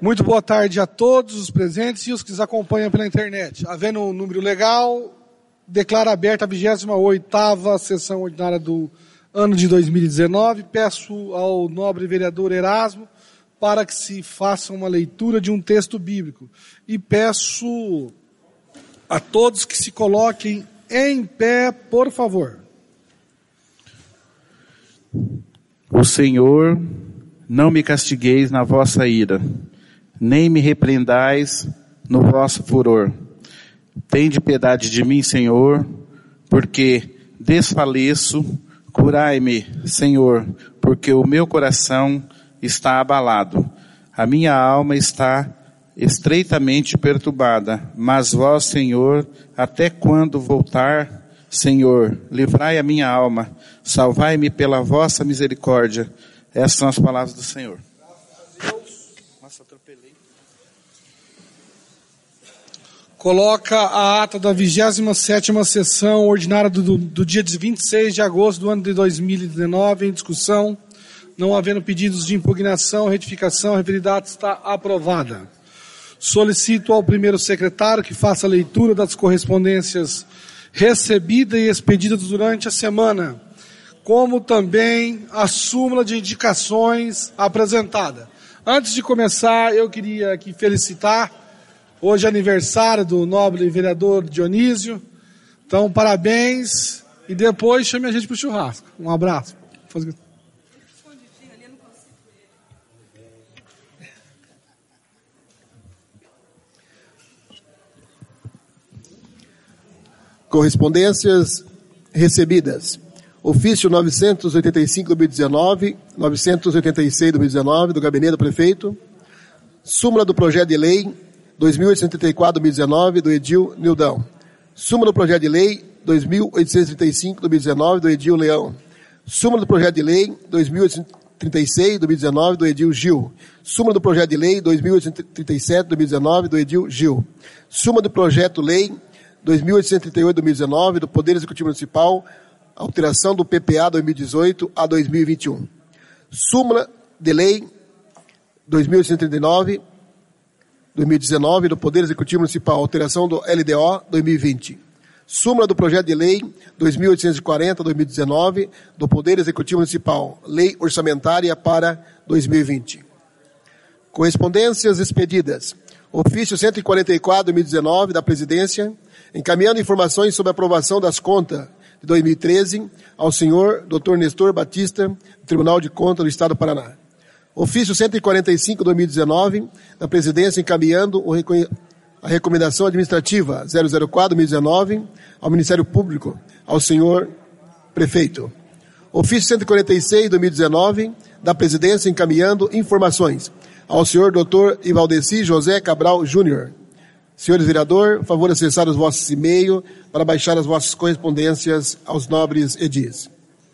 Muito boa tarde a todos os presentes e os que nos acompanham pela internet. Havendo um número legal, declaro aberta a 28ª sessão ordinária do ano de 2019. Peço ao nobre vereador Erasmo para que se faça uma leitura de um texto bíblico. E peço a todos que se coloquem em pé, por favor. O Senhor, não me castigueis na vossa ira, nem me repreendais no vosso furor. Tende piedade de mim, Senhor, porque desfaleço. Curai-me, Senhor, porque o meu coração está abalado. A minha alma está estreitamente perturbada. Mas vós, Senhor, até quando voltar? Senhor, livrai a minha alma. Salvai-me pela vossa misericórdia. Essas são as palavras do Senhor. Nossa, atropelei. Coloca a ata da 27ª sessão ordinária do dia 26 de agosto do ano de 2019 em discussão. Não havendo pedidos de impugnação, retificação, a referida ata está aprovada. Solicito ao primeiro secretário que faça a leitura das correspondências recebidas e expedidas durante a semana, como também a súmula de indicações apresentada. Antes de começar, eu queria aqui felicitar, hoje é aniversário do nobre vereador Dionísio, então parabéns, e depois chame a gente para o churrasco. Um abraço. Correspondências recebidas. Ofício 985/2019, 986/2019 do Gabinete do Prefeito. Súmula do Projeto de Lei 2834/2019 do Edil Nildão. Súmula do Projeto de Lei 2835/2019 do Edil Leão. Súmula do Projeto de Lei 2836/2019 do Edil Gil. Súmula do Projeto de Lei 2837/2019 do Edil Gil. Súmula do Projeto Lei 2838/2019 do Poder Executivo Municipal, alteração do PPA 2018 a 2021. Súmula de Lei 2839/2019 do Poder Executivo Municipal, alteração do LDO 2020. Súmula do Projeto de Lei 2840/2019 do Poder Executivo Municipal, Lei Orçamentária para 2020. Correspondências expedidas. Ofício 144/2019 da Presidência, encaminhando informações sobre a aprovação das contas de 2013 ao senhor Dr. Nestor Batista, do Tribunal de Contas do Estado do Paraná. Ofício 145/2019 da Presidência, encaminhando a recomendação administrativa 004/2019 ao Ministério Público, ao senhor Prefeito. Ofício 146/2019 da Presidência, encaminhando informações ao senhor Dr. Ivaldeci José Cabral Júnior. Senhores vereadores, por favor, acessar os vossos e-mails para baixar as vossas correspondências aos nobres edis.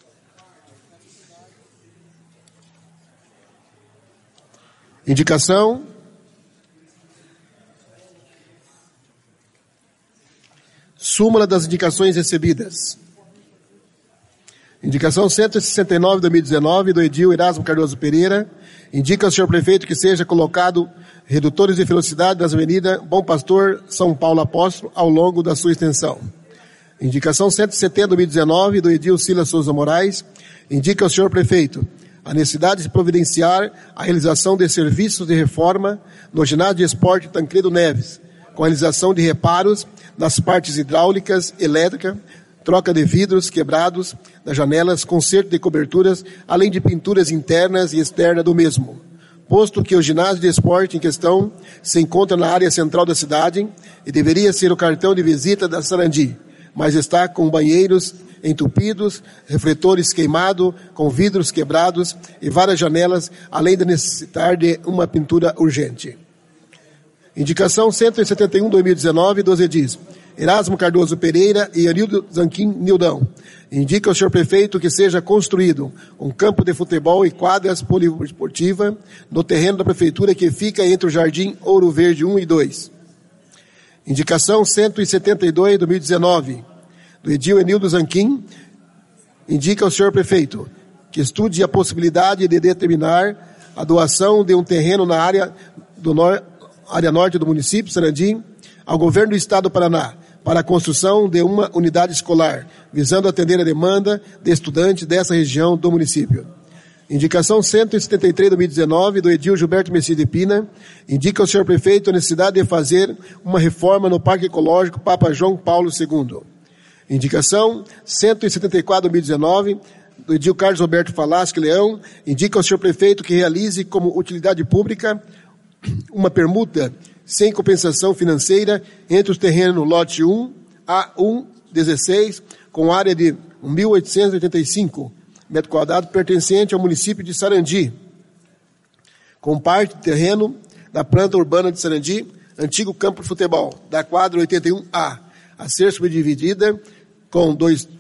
Indicação. Súmula das indicações recebidas. Indicação 169/2019 do edil Erasmo Cardoso Pereira. Indica ao senhor prefeito que seja colocado redutores de velocidade das avenidas Bom Pastor, São Paulo Apóstolo, ao longo da sua extensão. Indicação 170/2019 do edil Silas Souza Moraes. Indica ao senhor prefeito a necessidade de providenciar a realização de serviços de reforma no ginásio de esporte Tancredo Neves, com a realização de reparos nas partes hidráulicas, elétrica, troca de vidros quebrados das janelas, conserto de coberturas, além de pinturas internas e externas do mesmo. Posto que o ginásio de esporte em questão se encontra na área central da cidade e deveria ser o cartão de visita da Sarandi, mas está com banheiros entupidos, refletores queimados, com vidros quebrados e várias janelas, além de necessitar de uma pintura urgente. Indicação 171/2019 dos edis Erasmo Cardoso Pereira e Anildo Zanquim Nildão. Indica ao senhor prefeito que seja construído um campo de futebol e quadras poliesportiva no terreno da prefeitura que fica entre o Jardim Ouro Verde 1 e 2. Indicação 172/2019 do edil Enildo Zanquim. Indica ao senhor prefeito que estude a possibilidade de determinar a doação de um terreno na área área norte do município, Sarandi, ao Governo do Estado do Paraná, para a construção de uma unidade escolar, visando atender a demanda de estudantes dessa região do município. Indicação 173/2019, do edil Gilberto Messias de Pina, indica ao senhor prefeito a necessidade de fazer uma reforma no Parque Ecológico Papa João Paulo II. Indicação 174/2019, do edil Carlos Roberto Falaschi Leão, indica ao senhor prefeito que realize como utilidade pública uma permuta sem compensação financeira entre os terrenos lote 1, A1, 16, com área de 1.885 metros quadrados, pertencente ao município de Sarandi, com parte de terreno da planta urbana de Sarandi, antigo campo de futebol, da quadra 81A, a ser subdividida com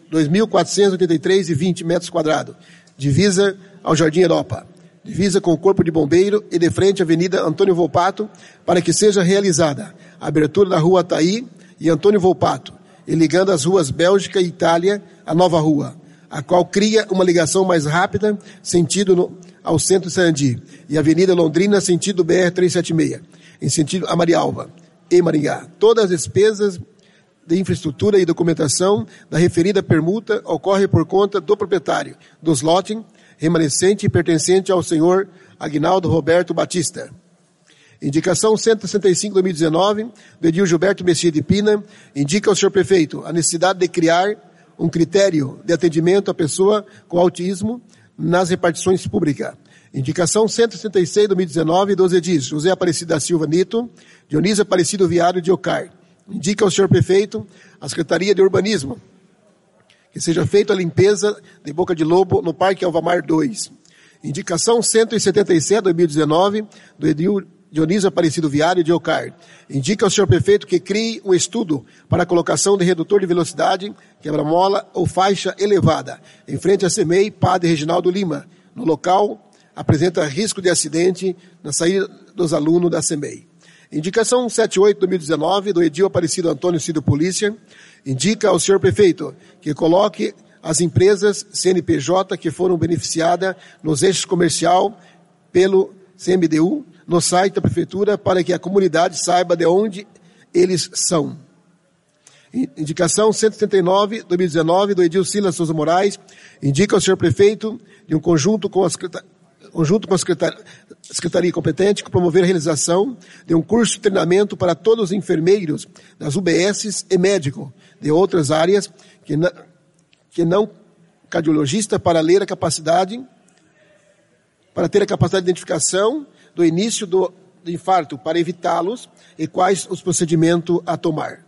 2.483,20 metros quadrados, divisa ao Jardim Europa, divisa com o Corpo de Bombeiro e de frente à Avenida Antônio Volpato, para que seja realizada a abertura da Rua Ataí e Antônio Volpato, e ligando as ruas Bélgica e Itália à nova rua, a qual cria uma ligação mais rápida, sentido ao centro de Sarandi, e Avenida Londrina, sentido BR-376, em sentido a Marialva e Maringá. Todas as despesas de infraestrutura e documentação da referida permuta ocorre por conta do proprietário dos lotes remanescente e pertencente ao senhor Aguinaldo Roberto Batista. Indicação 165/2019, do edil Gilberto Messias de Pina, indica ao senhor prefeito a necessidade de criar um critério de atendimento à pessoa com autismo nas repartições públicas. Indicação 166/2019, dos edis José Aparecido da Silva Nito, Dionísio Aparecido Viário de Ocar. Indica ao senhor prefeito a Secretaria de Urbanismo que seja feita a limpeza de Boca de Lobo no Parque Alvamar 2. Indicação 177/2019, do edil Dionísio Aparecido Viário de Ocar. Indica ao senhor prefeito que crie um estudo para a colocação de redutor de velocidade, quebra-mola ou faixa elevada, em frente à CEMEI Padre Reginaldo Lima. No local, apresenta risco de acidente na saída dos alunos da CEMEI. Indicação 178/2019, do edil Aparecido Antônio Cido Polícia, indica ao senhor prefeito que coloque as empresas CNPJ que foram beneficiadas nos eixos comercial pelo CMDU no site da prefeitura para que a comunidade saiba de onde eles são. Indicação 179/2019, do edil Silas Souza Moraes, indica ao senhor prefeito de um conjunto com a Secretaria competente que promover a realização de um curso de treinamento para todos os enfermeiros das UBSs e médicos de outras áreas que não cardiologista para ter a capacidade de identificação do início do infarto para evitá-los e quais os procedimentos a tomar.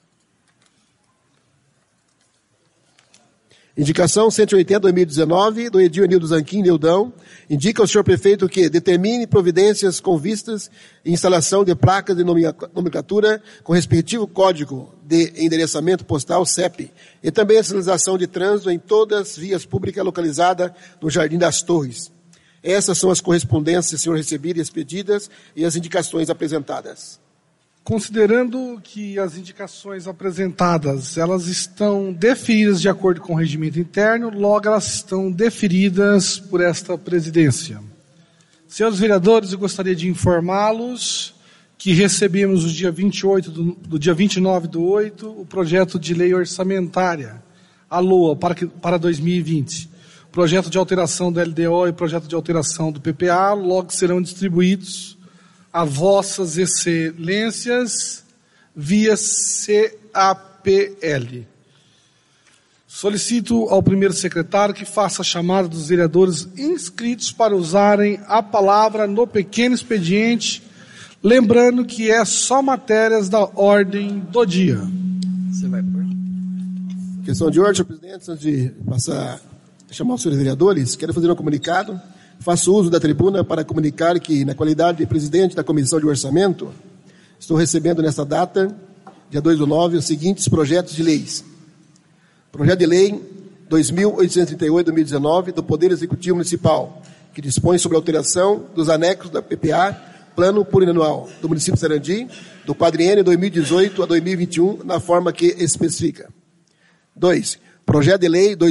Indicação 180/2019, do edil Enildo Zanquim Neudão, indica ao senhor prefeito que determine providências com vistas e instalação de placas de nomenclatura com respectivo código de endereçamento postal CEP e também a sinalização de trânsito em todas as vias públicas localizadas no Jardim das Torres. Essas são as correspondências, senhor, recebidas e expedidas e as indicações apresentadas. Considerando que as indicações apresentadas, elas estão deferidas de acordo com o regimento interno, logo elas estão deferidas por esta presidência. Senhores vereadores, eu gostaria de informá-los que recebemos no dia 28 do dia 29/8 o projeto de lei orçamentária, a LOA, para 2020. Projeto de alteração do LDO e projeto de alteração do PPA, logo serão distribuídos a vossas excelências via CAPL. Solicito ao primeiro secretário que faça a chamada dos vereadores inscritos para usarem a palavra no pequeno expediente, lembrando que é só matérias da ordem do dia. Você vai por? Questão de ordem, senhor presidente, antes de passar a chamar os senhores vereadores, quero fazer um comunicado. Faço uso da tribuna para comunicar que, na qualidade de presidente da Comissão de Orçamento, estou recebendo nesta data, dia 2/9, os seguintes projetos de leis. Projeto de Lei 2.838/2019 do Poder Executivo Municipal, que dispõe sobre a alteração dos anexos da PPA, Plano Plurianual do município de Sarandi, do quadriênio 2018 a 2021, na forma que especifica. 2. Projeto de Lei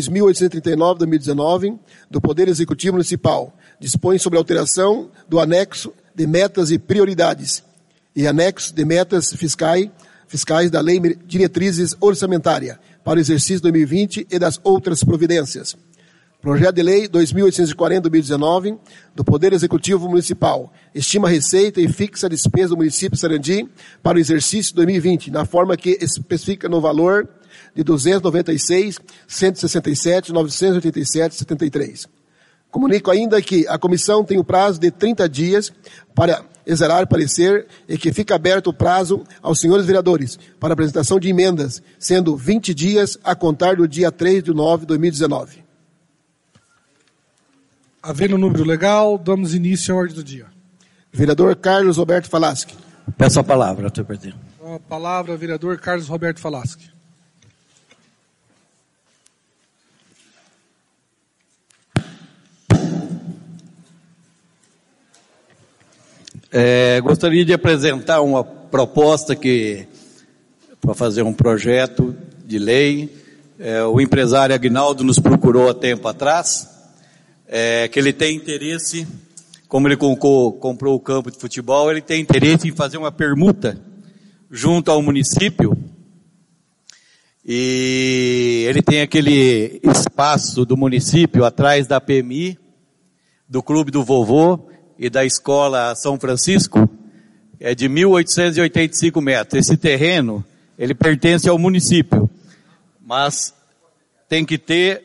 2.839/2019 do Poder Executivo Municipal dispõe sobre a alteração do anexo de metas e prioridades e anexo de metas fiscais da Lei Diretrizes Orçamentária para o exercício 2020 e das outras providências. Projeto de Lei 2.840/2019 do Poder Executivo Municipal estima a receita e fixa a despesa do município de Sarandi para o exercício 2020, na forma que especifica no valor de 296.167.987,73. Comunico ainda que a comissão tem o prazo de 30 dias para exarar parecer e que fica aberto o prazo aos senhores vereadores para apresentação de emendas, sendo 20 dias a contar do dia 3/9/2019. Havendo o número legal, damos início à ordem do dia. Vereador Carlos Roberto Falaschi. Peço a palavra, senhor presidente. Com a palavra, vereador Carlos Roberto Falaschi. Gostaria de apresentar uma proposta para fazer um projeto de lei. O empresário Aguinaldo nos procurou há tempo atrás, que ele tem interesse, como ele comprou o campo de futebol, ele tem interesse em fazer uma permuta junto ao município, e ele tem aquele espaço do município atrás da PMI, do Clube do Vovô e da Escola São Francisco, é de 1.885 metros. Esse terreno, ele pertence ao município, mas tem que ter,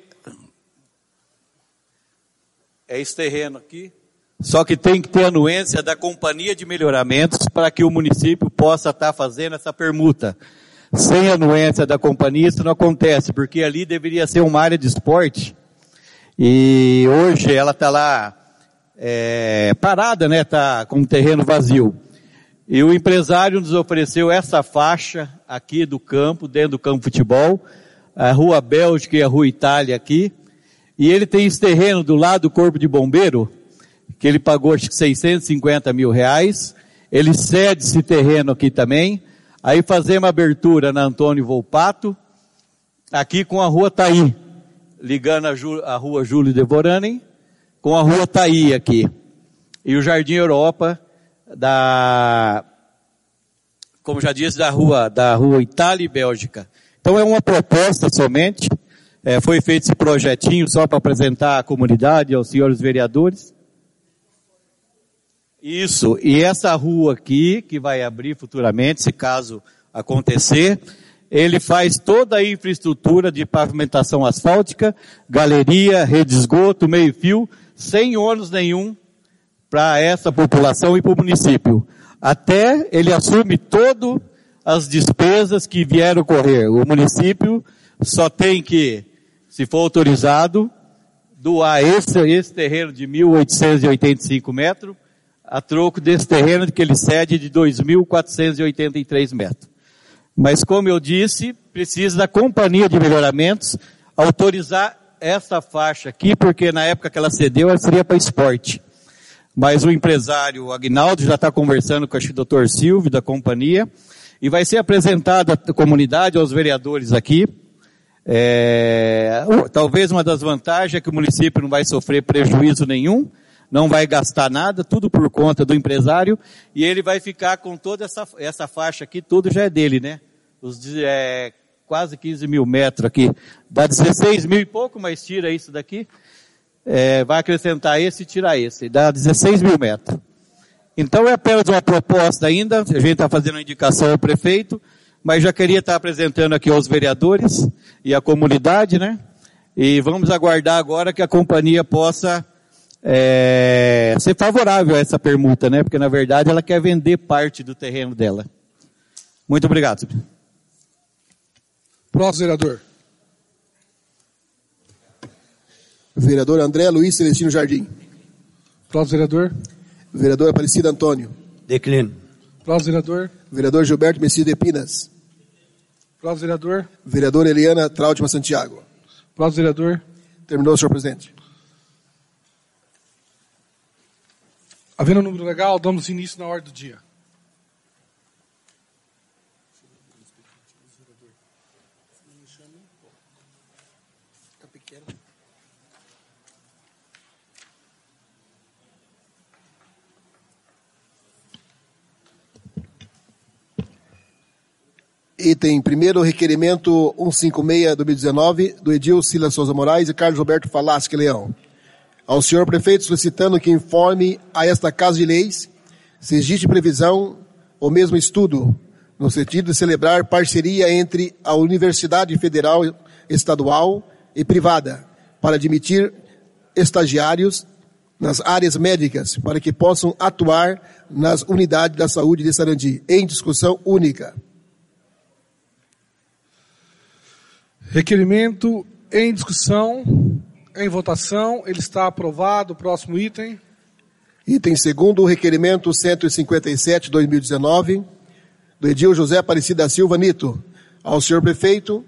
esse terreno aqui, só que tem que ter anuência da Companhia de Melhoramentos para que o município possa estar fazendo essa permuta. Sem anuência da companhia isso não acontece, porque ali deveria ser uma área de esporte, e hoje ela está lá parada, né? Está com um terreno vazio. E o empresário nos ofereceu essa faixa aqui do campo, dentro do campo de futebol, a Rua Bélgica e a Rua Itália aqui, e ele tem esse terreno do lado do Corpo de Bombeiro, que ele pagou acho que 650 mil reais, ele cede esse terreno aqui também, aí fazemos a abertura na Antônio Volpato, aqui com a Rua Taí, ligando a Rua Júlio Devorani, com a Rua Taí aqui, e o Jardim Europa, como já disse, da Rua Itália e Bélgica. Então é uma proposta somente, foi feito esse projetinho só para apresentar à comunidade, aos senhores vereadores. Isso, e essa rua aqui, que vai abrir futuramente, se caso acontecer, ele faz toda a infraestrutura de pavimentação asfáltica, galeria, rede de esgoto, meio-fio, sem ônus nenhum para essa população e para o município. Até ele assume todas as despesas que vieram ocorrer. O município só tem que, se for autorizado, doar esse terreno de 1.885 metros, a troco desse terreno que ele cede de 2.483 metros. Mas como eu disse, precisa da Companhia de Melhoramentos autorizar essa faixa aqui, porque na época que ela cedeu, ela seria para esporte. Mas o empresário Aguinaldo já está conversando com o Dr. Silvio da companhia, e vai ser apresentada à comunidade, aos vereadores aqui. Talvez uma das vantagens é que o município não vai sofrer prejuízo nenhum, não vai gastar nada, tudo por conta do empresário, e ele vai ficar com toda essa faixa aqui, tudo já é dele, né? Quase 15 mil metros aqui, dá 16 mil e pouco, mas tira isso daqui, vai acrescentar esse e tirar esse, dá 16 mil metros. Então é apenas uma proposta ainda, a gente está fazendo uma indicação ao prefeito, mas já queria estar apresentando aqui aos vereadores e à comunidade, né? E vamos aguardar agora que a companhia possa ser favorável a essa permuta, né? Porque na verdade ela quer vender parte do terreno dela. Muito obrigado. Próximo vereador. Vereador André Luiz Celestino Jardim. Próximo vereador. Vereador Aparecido Antônio. Declino. Próximo vereador. Vereador Gilberto Messias de Pinas. Próximo vereador. Vereadora Eliana Trautmann Santiago. Próximo vereador. Terminou, senhor presidente. Havendo um número legal, damos início na ordem do dia. Item primeiro, requerimento 156/2019, do Edil Silas Souza Moraes e Carlos Roberto Falaschi Leão. Ao senhor prefeito, solicitando que informe a esta Casa de Leis se existe previsão ou mesmo estudo no sentido de celebrar parceria entre a Universidade Federal Estadual e privada para admitir estagiários nas áreas médicas para que possam atuar nas unidades da saúde de Sarandi. Em discussão única. Requerimento em discussão, em votação, ele está aprovado. Próximo item. Item segundo, requerimento 157/2019, do Edil José Aparecido da Silva Nito. Ao senhor prefeito,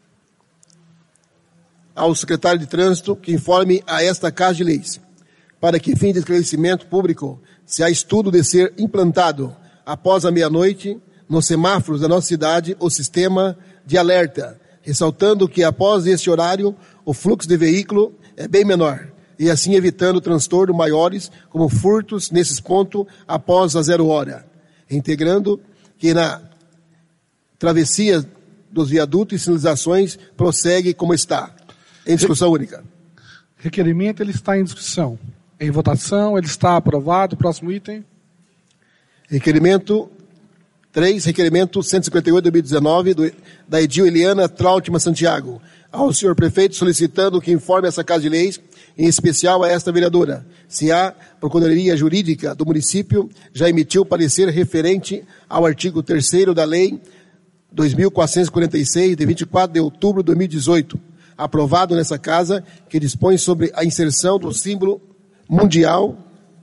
ao secretário de Trânsito, que informe a esta Casa de Leis, para que fim de esclarecimento público, se há estudo de ser implantado após a meia-noite nos semáforos da nossa cidade o sistema de alerta, ressaltando que após este horário o fluxo de veículo é bem menor, e assim evitando transtornos maiores como furtos nesses pontos após a 0 hora, integrando que na travessia dos viadutos e sinalizações prossegue como está. Em discussão única. Requerimento, ele está em discussão. Em votação, ele está aprovado. Próximo item. Requerimento 3, requerimento 158/2019, da Edil Eliana Trautmann Santiago. Ao senhor prefeito, solicitando que informe essa Casa de Leis, em especial a esta vereadora, se a Procuradoria Jurídica do município já emitiu parecer referente ao artigo 3º da Lei 2.446, de 24 de outubro de 2018, aprovado nessa casa, que dispõe sobre a inserção do símbolo mundial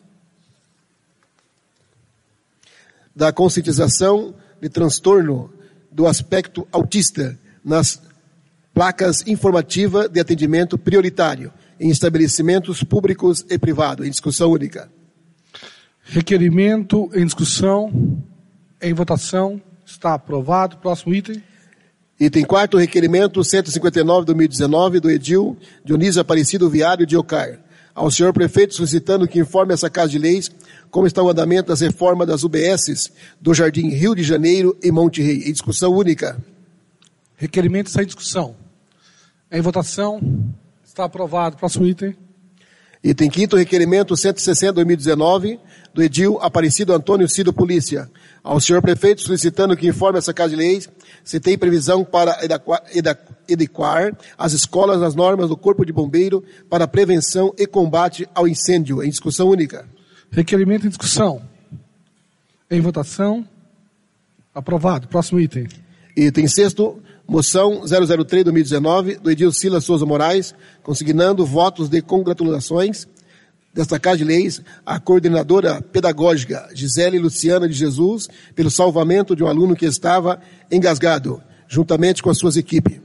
da conscientização de transtorno do aspecto autista nas placas informativas de atendimento prioritário em estabelecimentos públicos e privados. Em discussão única. Requerimento em discussão, em votação, está aprovado. Próximo item. Item 4, requerimento 159/2019, do Edil Dionísio Aparecido Viário de Ocar. Ao senhor prefeito, solicitando que informe essa Casa de Leis como está o andamento das reformas das UBSs do Jardim Rio de Janeiro e Monte Rei. Em discussão única. Requerimento está em discussão. Em votação, está aprovado. Próximo item. Item 5º, requerimento 160/2019, do Edil Aparecido Antônio Cido Polícia. Ao senhor prefeito, solicitando que informe essa Casa de Leis se tem previsão para adequar as escolas às normas do Corpo de Bombeiro para prevenção e combate ao incêndio. Em discussão única. Requerimento em discussão. Em votação, aprovado. Próximo item. Item 6º, moção 003/2019, do Edil Silas Souza Moraes, consignando votos de congratulações desta Casa de Leis à coordenadora pedagógica Gisele Luciana de Jesus pelo salvamento de um aluno que estava engasgado, juntamente com as suas equipes.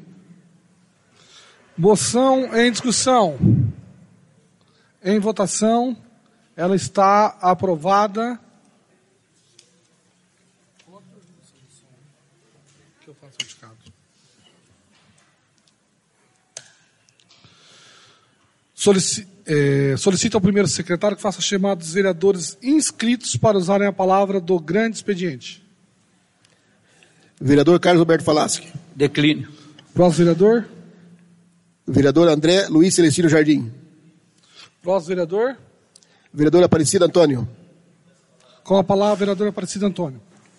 Moção em discussão. Em votação, ela está aprovada. Que eu faço indicado. Solicito ao primeiro secretário que faça chamada dos vereadores inscritos para usarem a palavra do grande expediente. Vereador Carlos Roberto Falaschi. Declínio. Próximo vereador. Vereador André Luiz Celestino Jardim. Próximo vereador. Vereador Aparecido Antônio. Com a palavra, vereador Aparecido Antônio.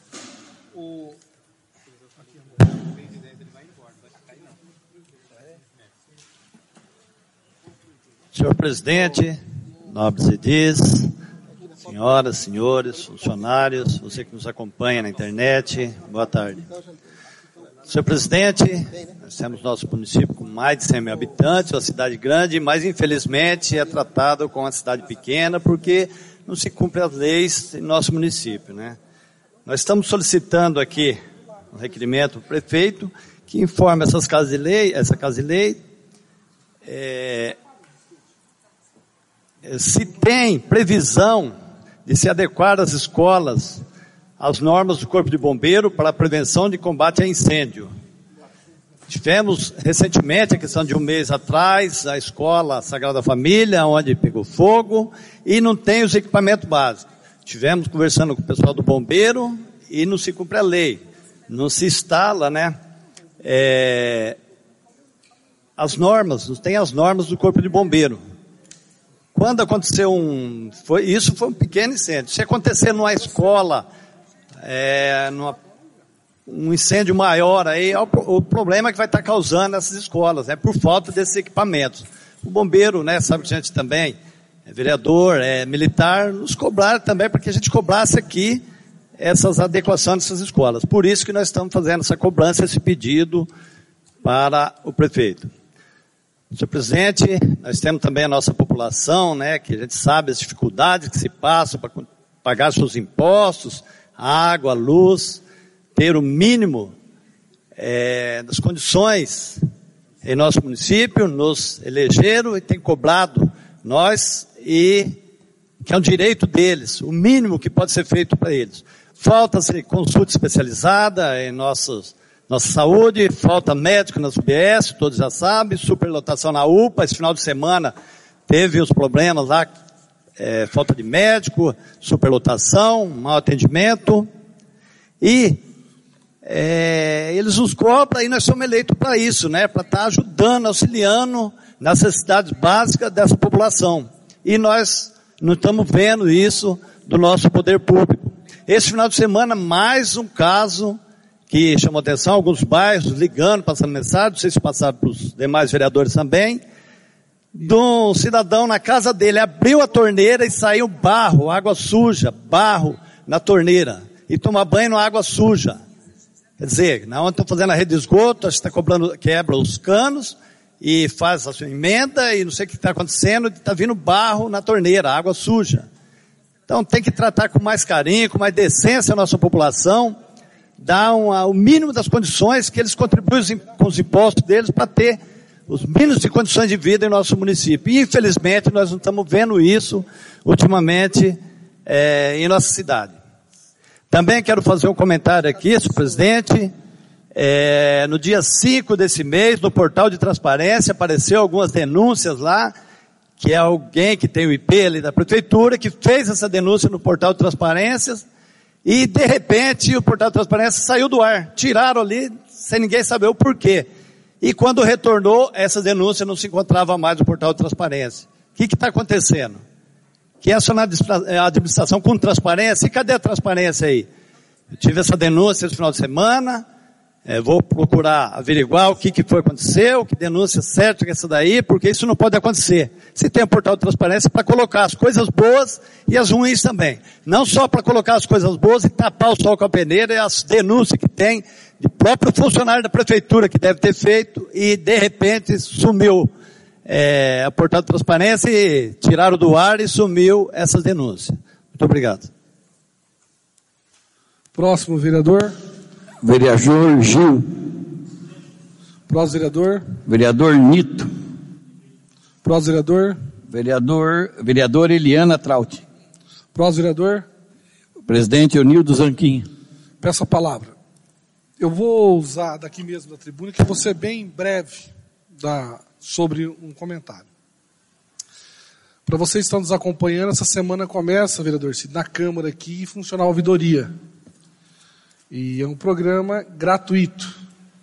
Senhor presidente, nobres edis, senhoras, senhores, funcionários, você que nos acompanha na internet, boa tarde. Senhor presidente, nós temos nosso município com mais de 100 mil habitantes, uma cidade grande, mas infelizmente é tratado como uma cidade pequena porque não se cumpre as leis em nosso município, né? Nós estamos solicitando aqui um requerimento do prefeito que informe essa casa de lei, se tem previsão de se adequar as escolas às normas do Corpo de Bombeiro para a prevenção de combate a incêndio. Tivemos recentemente, a questão de um mês atrás, a escola Sagrada Família, onde pegou fogo e não tem os equipamentos básicos. Tivemos conversando com o pessoal do bombeiro e não se cumpre a lei. não se instala, né, as normas, não tem as normas do Corpo de Bombeiro. Quando aconteceu isso foi um pequeno incêndio. Se acontecer numa escola, um incêndio maior, aí o problema que vai estar causando essas escolas, por falta desses equipamentos. O bombeiro, né, sabe que a gente também é vereador, é militar, nos cobraram também para que a gente cobrasse aqui essas adequações dessas escolas. Por isso que nós estamos fazendo essa cobrança, esse pedido para o prefeito. Senhor presidente, nós temos também a nossa população, né, que a gente sabe as dificuldades que se passam para pagar seus impostos, água, luz, ter o mínimo das condições em nosso município, nos elegeram e tem cobrado nós, e que é um direito deles, o mínimo que pode ser feito para eles. Falta-se consulta especializada em nossa saúde, falta médico nas UBS, todos já sabem, superlotação na UPA, esse final de semana teve os problemas lá, falta de médico, superlotação, mau atendimento, e eles nos cobram e nós somos eleitos para isso, né, para estar ajudando, auxiliando nas necessidades básicas dessa população. E nós não estamos vendo isso do nosso poder público. Esse final de semana, mais um caso que chamou atenção, alguns bairros ligando, passando mensagem, não sei se passaram para os demais vereadores também, de um cidadão na casa dele, abriu a torneira e saiu barro, água suja, barro na torneira, e tomar banho na água suja. Quer dizer, na onde estão fazendo a rede de esgoto, a gente está cobrando, quebra os canos, e faz a sua emenda, e não sei o que está acontecendo, está vindo barro na torneira, água suja. Então tem que tratar com mais carinho, com mais decência a nossa população, dar o mínimo das condições que eles contribuem com os impostos deles para ter os mínimos de condições de vida em nosso município. E infelizmente nós não estamos vendo isso ultimamente em nossa cidade. Também quero fazer um comentário aqui, senhor presidente. No dia 5 desse mês, no portal de transparência, apareceu algumas denúncias lá, que é alguém que tem o IP ali da prefeitura, que fez essa denúncia no portal de transparências, e de repente o portal de transparência saiu do ar, tiraram ali, sem ninguém saber o porquê. E quando retornou, essa denúncia não se encontrava mais no portal de transparência. O que está acontecendo? Que essa administração com transparência, e cadê a transparência aí? Eu tive essa denúncia esse final de semana, vou procurar averiguar o que foi aconteceu, que denúncia certa que é essa daí, porque isso não pode acontecer. Se tem um portal de transparência para colocar as coisas boas e as ruins também. Não só para colocar as coisas boas e tapar o sol com a peneira e as denúncias que tem de próprio funcionário da prefeitura que deve ter feito e de repente sumiu o portal de transparência e tiraram do ar e sumiu essas denúncias. Muito obrigado. Próximo vereador. Vereador Gil. Próximo vereador. Vereador Nito. Próximo vereador. Vereador Eliana Traut. Próximo vereador. Presidente Eunildo Zanquim. Peço a palavra. Eu vou usar daqui mesmo da tribuna, que eu vou ser bem breve sobre um comentário. Para vocês que estão nos acompanhando, essa semana começa, vereador Cid, na Câmara aqui, funcionar a ouvidoria. E é um programa gratuito,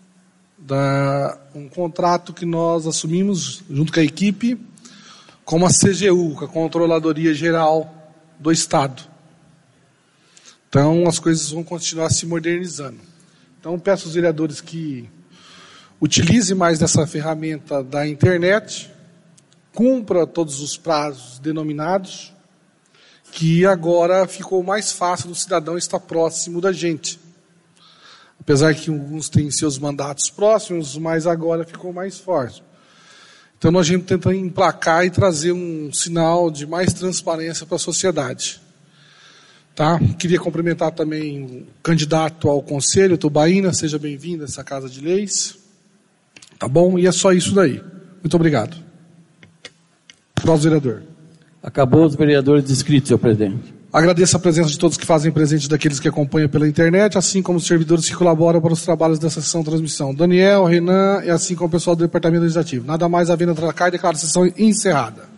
um contrato que nós assumimos junto com a equipe, com a CGU, com a Controladoria Geral do Estado. Então as coisas vão continuar se modernizando. Então peço aos vereadores que utilizem mais dessa ferramenta da internet, cumpra todos os prazos denominados, que agora ficou mais fácil do cidadão estar próximo da gente. Apesar que alguns têm seus mandatos próximos, mas agora ficou mais forte. Então nós vamos tentar emplacar e trazer um sinal de mais transparência para a sociedade. Tá? Queria cumprimentar também o candidato ao Conselho, Tubaína, seja bem-vindo a essa Casa de Leis. Tá bom? E é só isso daí. Muito obrigado. Próximo vereador. Acabou os vereadores inscritos, senhor presidente. Agradeço a presença de todos que fazem presente daqueles que acompanham pela internet, assim como os servidores que colaboram para os trabalhos dessa sessão de transmissão. Daniel, Renan, e assim como o pessoal do Departamento Legislativo. Nada mais havendo a tratar e declaro a sessão encerrada.